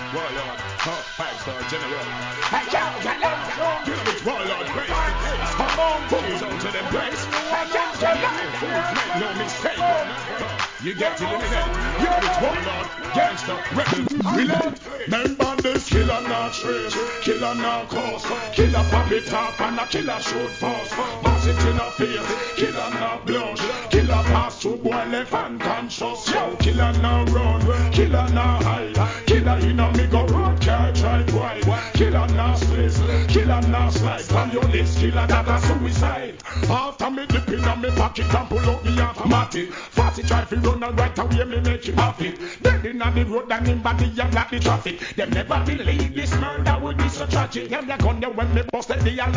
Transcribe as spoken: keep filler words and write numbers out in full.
Warlord, huh, five star general. Hey, yo, general. You know which warlord place. Come on, fools out to them place. Hey, yo, general. Fools make no mistake. Huh, you get eliminated. You know which warlord, gangster, rebel, relent. Remember this killer not trace, killer not cause, killer pop it up and a killer shoot fast. Pass it in a face, killer not blush, killer pass to boy left unconscious. Yo, killer not run, killer not hide, killer in a me go road car drive wide, killer not split, killer not slide. On your list, killer that a suicide. After me dip in on me pocket and pull out me automatic, fast it try to run and right away me make him happy. Dead in on the road and him body and block the traffic. Them never believe this murder would be so tragic. Them like on you when me busted the alarm.